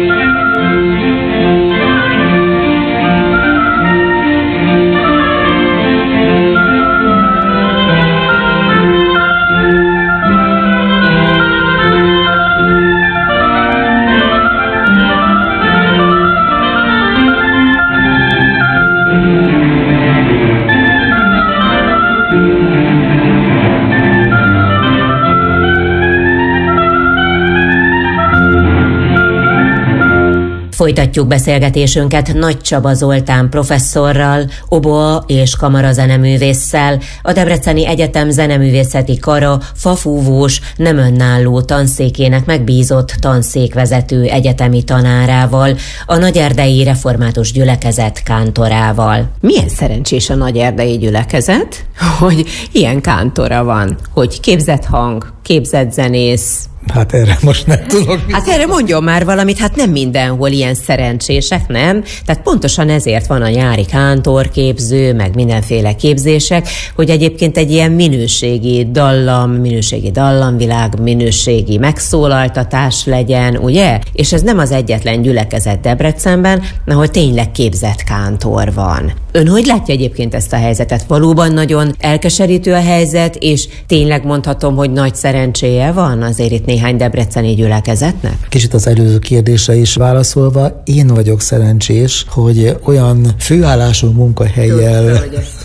[SPEAKER 4] Folytatjuk beszélgetésünket Nagy Csaba Zoltán professzorral, oboa és kamarazeneművésszel, a Debreceni Egyetem zeneművészeti kara fafúvós, nem önálló tanszékének megbízott tanszékvezető egyetemi tanárával, a Nagyerdei Református Gyülekezet kántorával.
[SPEAKER 6] Milyen szerencsés a Nagyerdei Gyülekezet, hogy ilyen kántora van, hogy képzett hang, képzett zenész.
[SPEAKER 5] Hát erre most nem tudok.
[SPEAKER 6] Hát erre mondjon már valamit, hát nem mindenhol ilyen szerencsések, nem? Tehát pontosan ezért van a nyári kántorképző, meg mindenféle képzések, hogy egyébként egy ilyen minőségi dallamvilág, minőségi megszólaltatás legyen, ugye? És ez nem az egyetlen gyülekezet Debrecenben, ahol tényleg képzett kántor van. Ön hogy látja egyébként ezt a helyzetet? Valóban nagyon elkeserítő a helyzet, és tényleg mondhatom, hogy nagy szerencséje van azért itt néhány debreceni gyülekezetnek?
[SPEAKER 5] Kicsit az előző kérdésre is válaszolva, én vagyok szerencsés, hogy olyan főállású munkahellyel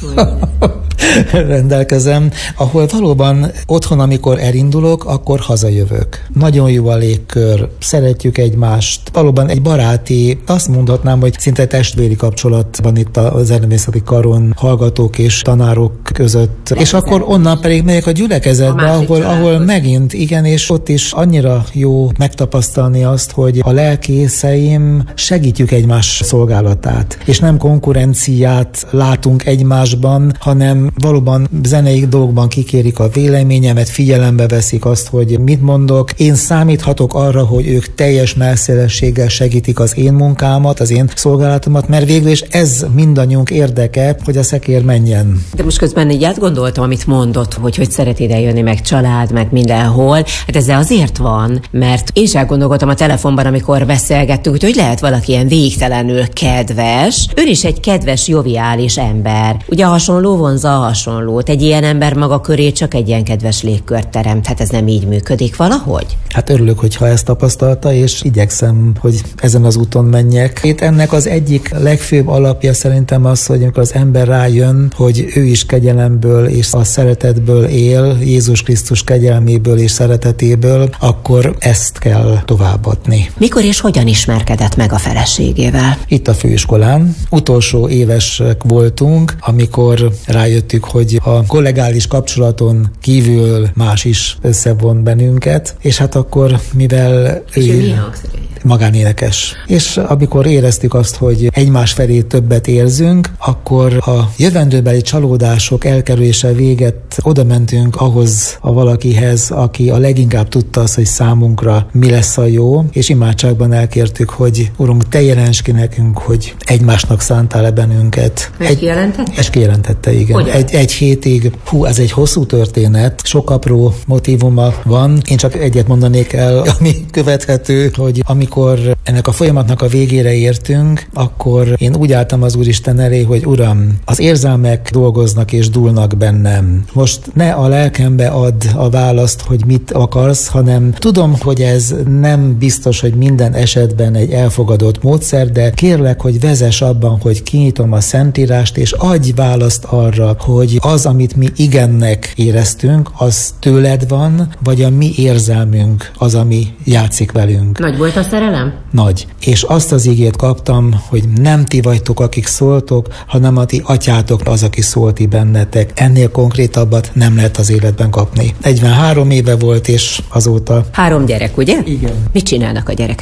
[SPEAKER 5] rendelkezem, ahol valóban otthon, amikor elindulok, akkor hazajövök. Nagyon jó a légkör, szeretjük egymást, valóban egy baráti, azt mondhatnám, hogy szinte testvéri kapcsolat van itt a zeneművészeti karon hallgatók és tanárok között. És akkor onnan pedig megyek a gyülekezetbe, ahol megint, igen, és ott is annyira jó megtapasztalni azt, hogy a lelkészeim segítjük egymás szolgálatát, és nem konkurenciát látunk egymásban, hanem valóban zenei dolgokban kikérik a véleményemet, figyelembe veszik azt, hogy mit mondok. Én számíthatok arra, hogy ők teljes melszélességgel segítik az én munkámat, az én szolgálatomat, mert végül is ez mindannyiunk érdeke, hogy a szekér menjen.
[SPEAKER 6] De most közben így átgondoltam, amit mondott, hogy szeret ide jönni, meg család, meg mindenhol. Hát ez azért van, mert én is elgondolkodtam a telefonban, amikor beszélgettünk, hogy lehet valaki ilyen végtelenül kedves. Ön is egy kedves, joviális ember. Ugye hasonló vonza a hasonlót. Egy ilyen ember maga köré csak egy ilyen kedves légkört teremt. Hát ez nem így működik valahogy?
[SPEAKER 5] Hát örülök, hogyha ezt tapasztalta, és igyekszem, hogy ezen az úton menjek. Itt ennek az egyik legfőbb alapja szerintem az, hogy amikor az ember rájön, hogy ő is kegyelemből és a szeretetből él, Jézus Krisztus kegyelméből és szeretetéből, akkor ezt kell továbbadni.
[SPEAKER 6] Mikor és hogyan ismerkedett meg a feleségével?
[SPEAKER 5] Itt a főiskolán. Utolsó évesek voltunk, amikor rájöttük, hogy a kollegális kapcsolaton kívül más is összevon bennünket, és hát akkor, mivel ő magánénekes. És amikor éreztük azt, hogy egymás felé többet érzünk, akkor a jövendőbeli csalódások elkerülése véget oda mentünk ahhoz a valakihez, aki a leginkább tudta azt, hogy számunkra mi lesz a jó, és imádságban elkértük, hogy Urunk, te jelents ki nekünk, hogy egymásnak szántál-e bennünket.
[SPEAKER 6] Kijelentette?
[SPEAKER 5] Kijelentette, igen. Egy hétig, ez egy hosszú történet, sok apró motívuma van. Én csak egyet mondanék el, ami követhető, hogy amikor ennek a folyamatnak a végére értünk, akkor én úgy álltam az Úristen elé, hogy Uram, az érzelmek dolgoznak és dúlnak bennem. Most ne a lelkembe add a választ, hogy mit akarsz, hanem tudom, hogy ez nem biztos, hogy minden esetben egy elfogadott módszer, de kérlek, hogy vezess abban, hogy kinyitom a Szentírást, és adj választ arra, hogy az, amit mi igennek éreztünk, az tőled van, vagy a mi érzelmünk az, ami játszik velünk.
[SPEAKER 6] Nagy volt a szerelem?
[SPEAKER 5] Nagy. És azt az igét kaptam, hogy nem ti vagytok, akik szóltok, hanem a ti atyátok az, aki szólt bennetek. Ennél konkrétabbat nem lehet az életben kapni. 43 éve volt, és azóta...
[SPEAKER 6] 3 gyerek, ugye?
[SPEAKER 5] Igen.
[SPEAKER 6] Mit csinálnak a gyerekek?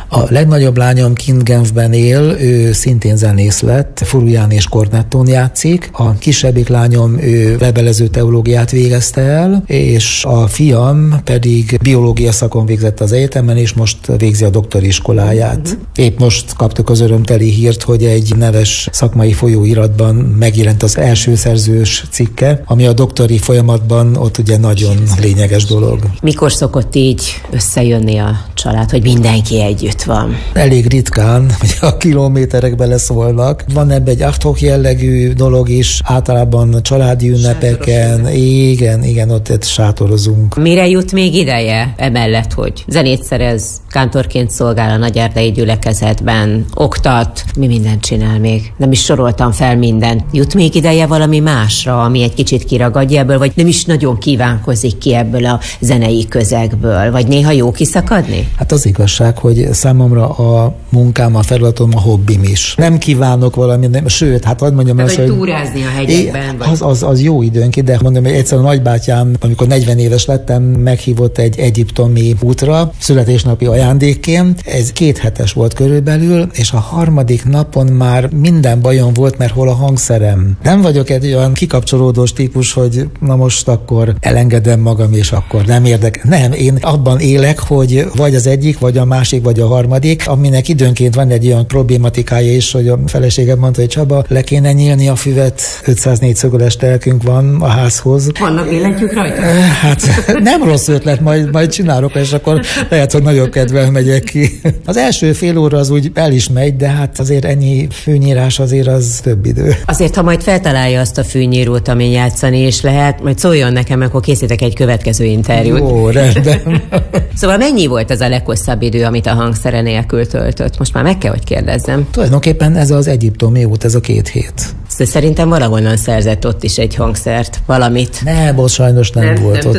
[SPEAKER 5] A legnagyobb lányom kint Genfben él, ő szintén zenész lett, furuján és kornettón játszik. A kisebbik lányom, ő levelező teológiát végezte el, és a fiam pedig biológia szakon végzett az egyetemen, és most végzi a doktori iskoláját. Épp most kaptuk az örömteli hírt, hogy egy neves szakmai folyóiratban megjelent az első szerzős cikke, ami a doktori folyamatban ott ugye nagyon lényeges dolog.
[SPEAKER 6] Mikor szokott így összejönni a család, hogy mindenki együtt van?
[SPEAKER 5] Elég ritkán, hogy a kilométerek beleszólnak. Van ebben egy ad-hoc jellegű dolog is, általában családi ünnepeken. Igen, ott sátorozunk.
[SPEAKER 6] Mire jut még ideje? Emellett, hogy zenét szerez, kántorként szolgál a Nagyerdei gyülekezetben, oktat, mi mindent csinál még? Nem is soroltam fel mindent. Jut még ideje valami másra, ami egy kicsit kiragadja ebből, vagy nem is nagyon kívánkozik ki ebből a zenei közegből, vagy néha jó kiszakadni?
[SPEAKER 5] Hát az igazság, hogy számomra a munkám, a feladatom, a hobbim is. Nem kívánok valami, sőt, hát hadd mondjam
[SPEAKER 6] azt, hogy túrázni a hegyekben.
[SPEAKER 5] Az jó időnként, de mondom, hogy egyszer a nagybátyám, amikor 40 éves lettem, meghívott egy egyiptomi útra, születésnapi ajándékként. Ez 2 hetes volt körülbelül, és a harmadik napon már minden bajom volt, mert hol a hangszerem. Nem vagyok egy olyan kikapcsolódós típus, hogy na most akkor elengedem magam, és akkor nem érdekel. Nem, én abban élek, hogy vagy az egyik, vagy a másik, vagy a harmadik, aminek időnként van egy olyan problématikája is, hogy a feleségem mondta, hogy Csaba, le kéne nyílni a füvet, 504 szögöles telkünk van a házhoz.
[SPEAKER 6] Vannak billentyűk rajta?
[SPEAKER 5] Hát nem rossz ötlet, majd csinálok, és akkor lehet, hogy nagyon kedvel megyek ki. Az első fél óra az úgy el is megy, de hát azért ennyi fűnyírás azért az több idő.
[SPEAKER 6] Azért, ha majd feltalálja azt a fűnyírót, amin játszani is lehet, majd szóljon nekem, akkor készítek egy következő interjút.
[SPEAKER 5] Jó, rendben.
[SPEAKER 6] Szóval mennyi volt ez a leghosszabb idő, amit a hangszere nélkül töltött? Most már meg kell, hogy kérdezzem.
[SPEAKER 5] Tulajdonképpen ez az egyiptomi út, ez a 2 hét.
[SPEAKER 6] Szerintem valahonnan szerzett ott is egy hangszert, valamit.
[SPEAKER 5] Nem, ott sajnos nem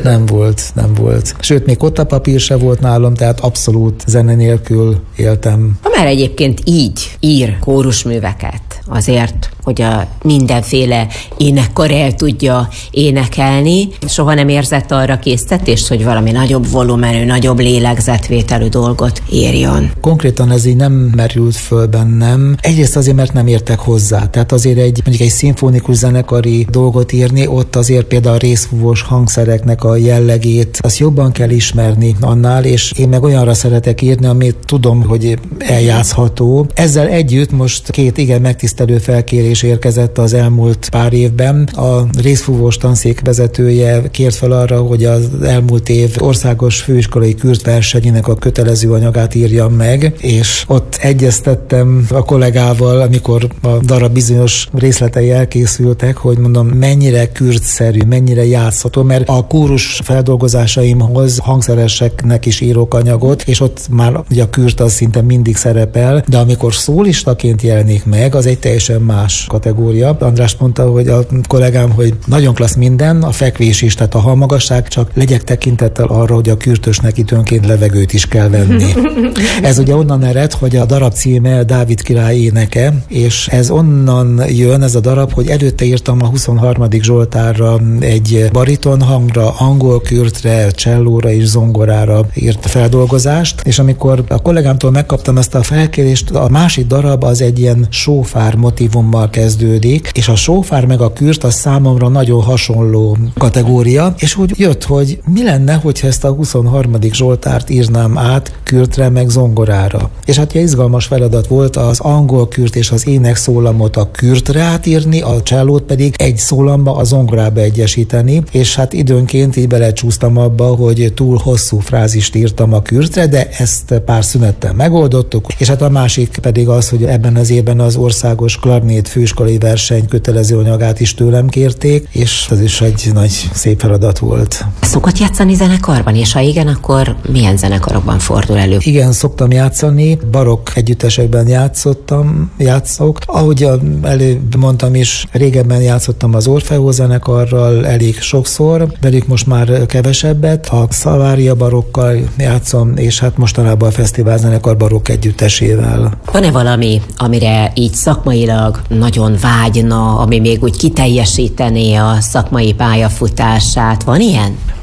[SPEAKER 5] volt. Sőt, még ott a papír se volt nálam, tehát abszolút zene nélkül éltem.
[SPEAKER 6] Ha már egyébként így ír kórusműveket, azért, hogy a mindenféle énekkar el tudja énekelni, soha nem érzett arra késztetést, hogy valami nagyobb volumenű, nagyobb lélegzetvételű dolgot írjon?
[SPEAKER 5] Konkrétan ez így nem merült föl bennem. Egyrészt azért, mert nem értek hozzá. Tehát azért mondjuk egy szimfonikus zenekari dolgot írni, ott azért például a részfúvós hangszereknek a jellegét, azt jobban kell ismerni annál, és én meg olyanra szeretek írni, amit tudom, hogy eljátszható. Ezzel együtt most 2 igen megtisztelő felkérés érkezett az elmúlt pár évben. A részfúvós tanszék vezetője kért fel arra, hogy az elmúlt év országos főiskolai kürt versenyének a kötelező anyagát írjam meg, és ott egyeztettem a kollégával, amikor a darab bizonyos részletei elkészültek, hogy mondom, mennyire kürtszerű, mennyire játszható, mert a kórus feldolgozásaimhoz hangszereseknek is írok anyagot, és ott már ugye a kürt az szinte mindig szerepel, de amikor szólistaként jelenik meg, az egy teljesen más kategória. András mondta, hogy a kollégám, hogy nagyon klassz minden, a fekvés is, tehát a hallmagasság, csak legyek tekintettel arra, hogy a kürtösnek időnként levegőt is kell venni. Ez ugye onnan ered, hogy a darab címe Dávid király éneke, és ez onnan jön ez a darab, hogy előtte írtam a 23. Zsoltárra egy bariton hangra, angol kürtre, csellóra és zongorára írt feldolgozást, és amikor a kollégámtól megkaptam ezt a felkérést, a másik darab az egy ilyen sófár motívummal kezdődik, és a sófár meg a kürt az számomra nagyon hasonló kategória, és úgy jött, hogy mi lenne, hogyha ezt a 23. Zsoltárt írnám át kürtre meg zongorára. És hát izgalmas feladat volt az angol kürt és az énekszólamot a kürtre átírni, a csellót pedig egy szólamba a zongorába egyesíteni, és hát időnként így belecsúsztam abba, hogy túl hosszú frázist írtam a kürtre, de ezt pár szünettel megoldottuk, és hát a másik pedig az, hogy ebben az évben az országos klarnét főiskolai verseny kötelező anyagát is tőlem kérték, és ez is egy nagy szép feladat volt.
[SPEAKER 6] Szokott játszani zenekarban, és ha igen, akkor milyen zenekarokban fordul elő?
[SPEAKER 5] Igen, szoktam játszani, barokk együttesekben játszok. Ahogy előbb mondtam is, régebben játszottam az Orfeó zenekarral elég sokszor, velük most már kevesebbet. A Szavária barokkal játszom, és hát mostanában a Fesztivál zenekar barokk együttesével.
[SPEAKER 6] Van-e valami, amire így szakmailag nagyon vágyna, ami még úgy kiteljesítené a szakmai pályafutását? Van ilyen?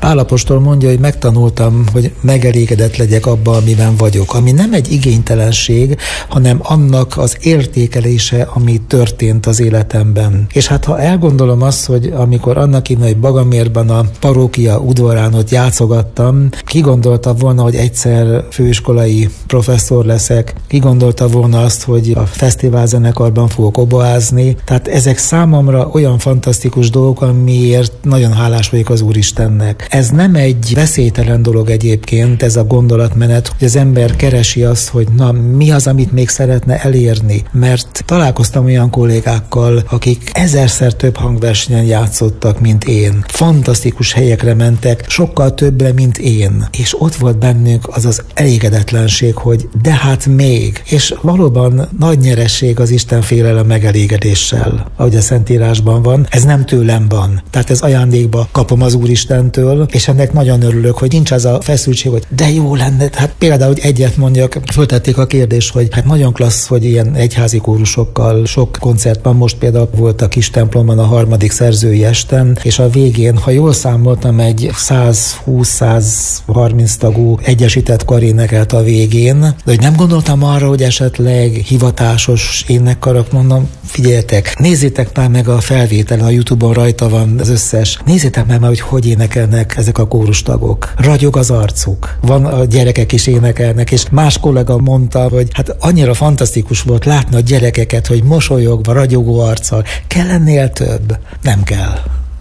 [SPEAKER 5] Pál apostol mondja, hogy megtanultam, hogy megelégedett legyek abban, amiben vagyok, ami nem egy igénytelenség, hanem annak az értékelése, ami történt az életemben. És hát ha elgondolom azt, hogy amikor annak innen, hogy Bagamérban a parókia udvarán ott játszogattam, ki gondolta volna, hogy egyszer főiskolai professzor leszek, ki gondolta volna azt, hogy a fesztiválzenekarban fogok oboázni. Tehát ezek számomra olyan fantasztikus dolgok, amiért nagyon hálás vagyok az Úristennek. Ez nem egy veszélytelen dolog egyébként, ez a gondolatmenet, hogy az ember keresi azt, hogy na, mi az, amit még szeretne elérni. Mert találkoztam olyan kollégákkal, akik 1000-szer több hangversenyen játszottak, mint én. Fantasztikus helyekre mentek, sokkal többre, mint én. És ott volt bennük az az elégedetlenség, hogy de hát még. És valóban nagy nyeresség az Isten félelem megelégedéssel, ahogy a Szentírásban van. Ez nem tőlem van. Tehát ez ajándékba kapom az Úristentől, és ennek nagyon örülök, hogy nincs az a feszültség, hogy de jó lenne. Hát például, hogy egyet mondjak, föltették a kérdést, hogy hát nagyon klassz, hogy ilyen egyházi kórusokkal sok koncert van. Most például volt a kis templomban a 3. szerzői esten, és a végén, ha jól számoltam, egy 120-130 tagú egyesített kar énekelt a végén, de hogy nem gondoltam arra, hogy esetleg hivatásos énekkarak, mondom, figyeljetek, nézzétek már meg a felvételen, a YouTube-on rajta van az összes, nézzétek már, hogy énekelnek ezek a kórustagok. Ragyog az arcuk. Van, a gyerekek is énekelnek, és más kollega mondta, hogy hát annyira fantasztikus volt látni a gyerekeket, hogy mosolyogva, ragyogó arccal. Kell ennél több? Nem kell.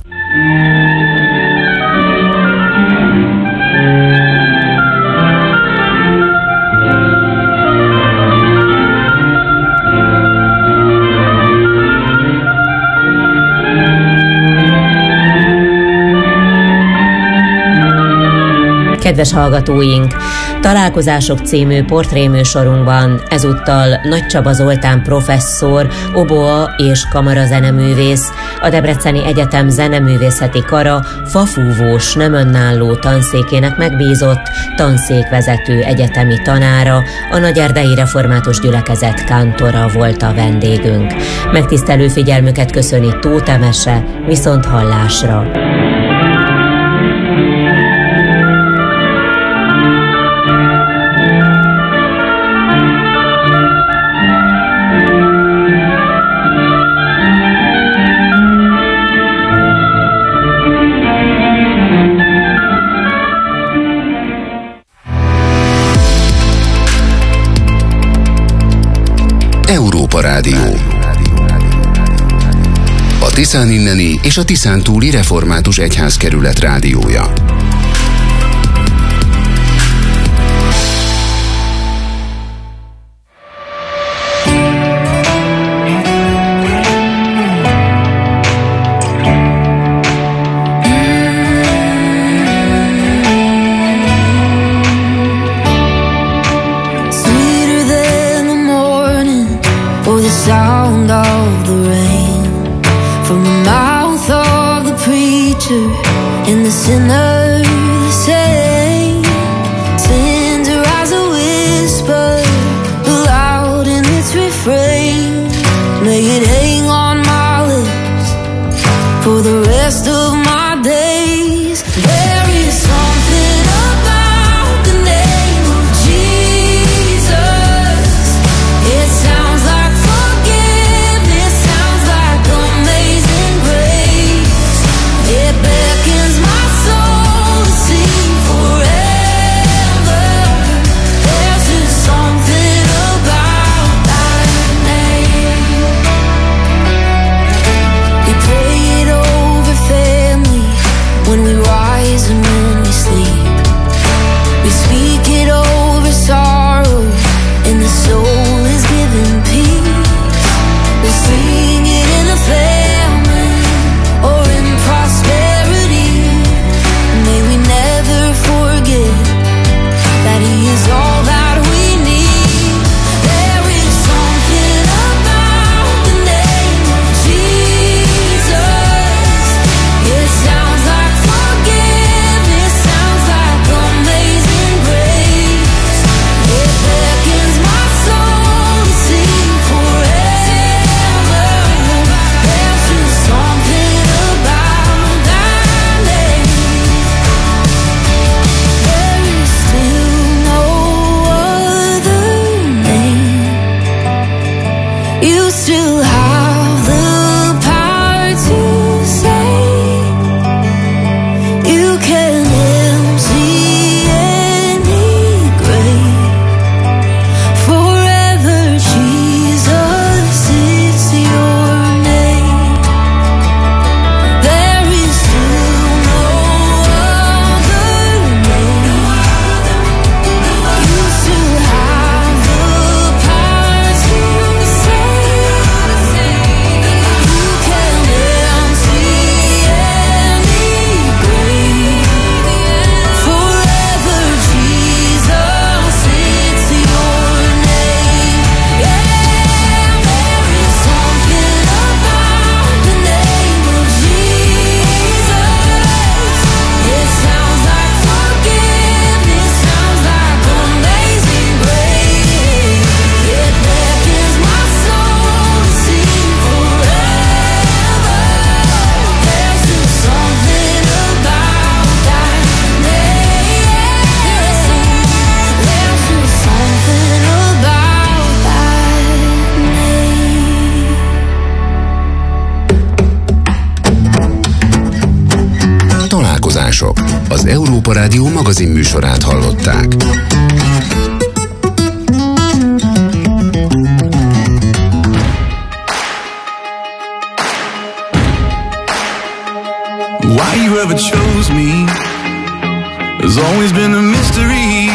[SPEAKER 4] Kedves hallgatóink, Találkozások című portréműsorunkban ezúttal Nagy Csaba Zoltán professzor, oboa és kamarazeneművész, a Debreceni Egyetem zeneművészeti kara fafúvós nem önálló tanszékének megbízott tanszékvezető egyetemi tanára, a Nagyerdei Református Gyülekezet kántora volt a vendégünk. Megtisztelő figyelmüket köszöni Tóth Emese, viszont hallásra!
[SPEAKER 1] Európa Rádió. A Tiszán inneni és a Tiszán túli református egyházkerület rádiója.
[SPEAKER 3] Sound of the rain from the mouth of the preacher and the sinner the same. Sins are as a whisper, loud in its refrain. Make it hang on my lips for the rest of my days. There is something about the name of Jesus. It sounds like
[SPEAKER 1] Az Európa Rádió magazin műsorát hallották.
[SPEAKER 7] Why you ever chose me has always been a mystery.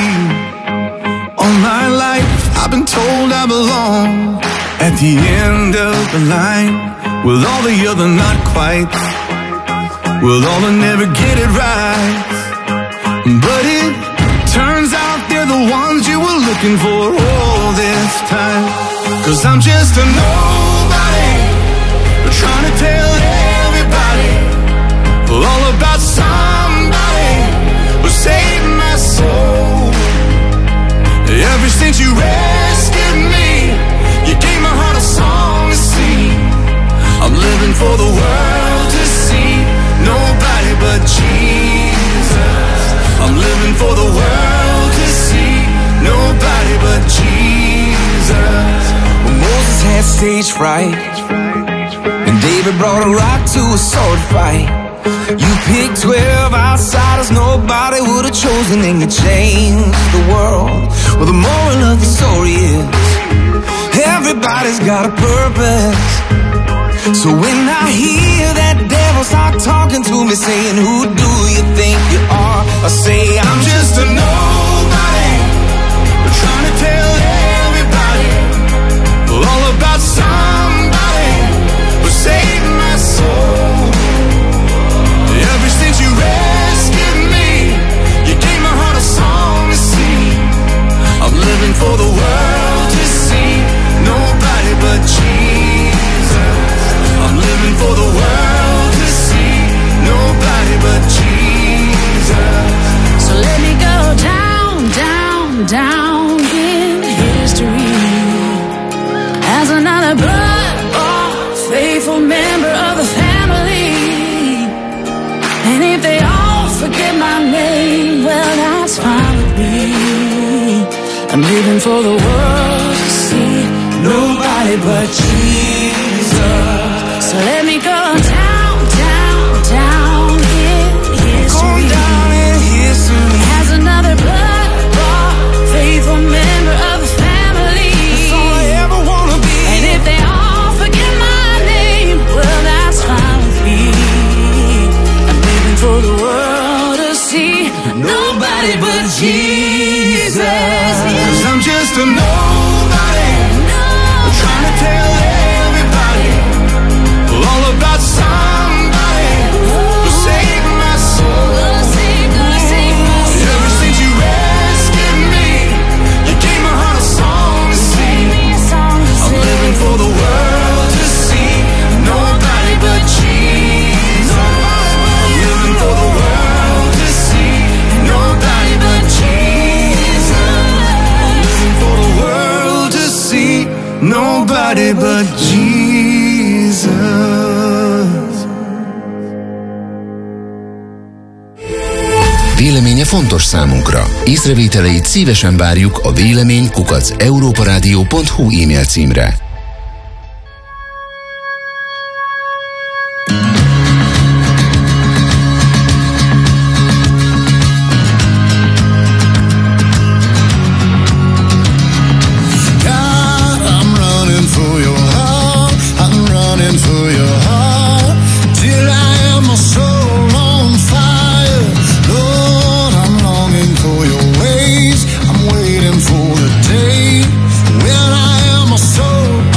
[SPEAKER 7] All my life I've been told I belong at the end of the line, with all the other not quite, with all the never get it right. But it turns out they're the ones you were looking for all this time. 'Cause I'm just a nobody, trying to tell everybody all about somebody who saved my soul. Ever since you rescued me, you gave my heart a song to sing. I'm living for the world to see, nobody but Jesus. I'm living for the world to see, nobody but Jesus.
[SPEAKER 8] When Moses had stage fright and David brought a rock to a sword fight, you picked 12 outsiders nobody would have chosen, and you changed the world. Well, the moral of the story is everybody's got a purpose. So when I hear that devil start talking to me saying, who do you think you are? I say, I'm just a nobody, trying to tell everybody all about somebody who saved my soul. Ever since you rescued me, you gave my heart a song to sing. I'm living for the world to see, nobody but Jesus. I'm living for the world to see, nobody but Jesus.
[SPEAKER 3] So let me go down, down, down in history as another blood-bought, faithful member of the family. And if they all forget my name, well, that's fine with me. I'm living for the world to see, nobody but Jesus. So let me go down, down, down in history,
[SPEAKER 8] down in history
[SPEAKER 3] as another blood-bought, faithful member of the family.
[SPEAKER 8] That's all I ever wanna be.
[SPEAKER 3] And if they all forget my name, well, that's fine with me. I'm living for the world to see, nobody but Jesus.
[SPEAKER 7] 'Cause I'm just a nobody, trying to tell everybody all about somebody who saved my soul. Ever since you rescued me, you gave my heart a song to sing. I'm living for the world to see, nobody but Jesus. I'm living for the world to see, nobody but Jesus. I'm living for the world to see, nobody but Jesus.
[SPEAKER 1] Véleménye fontos számunkra. Észrevételeit szívesen várjuk a vélemény@europaradio.hu e-mail címre.
[SPEAKER 7] God, I'm running for your heart. I'm running for your heart till I am a soul on fire. Lord, I'm longing for your ways. I'm waiting for the day when I am a soul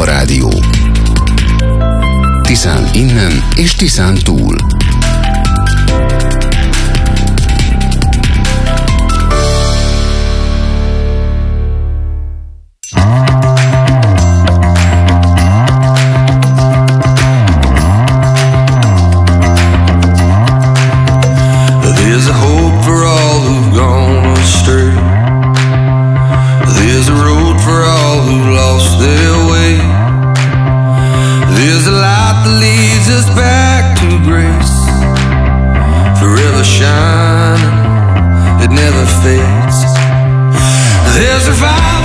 [SPEAKER 1] Rádió. Tiszán innen és Tiszán túl.
[SPEAKER 7] There's a hope for all who've gone astray. There's a road for all who've lost their way. There's a light that leads us back to grace, forever shining, it never fades. There's a fire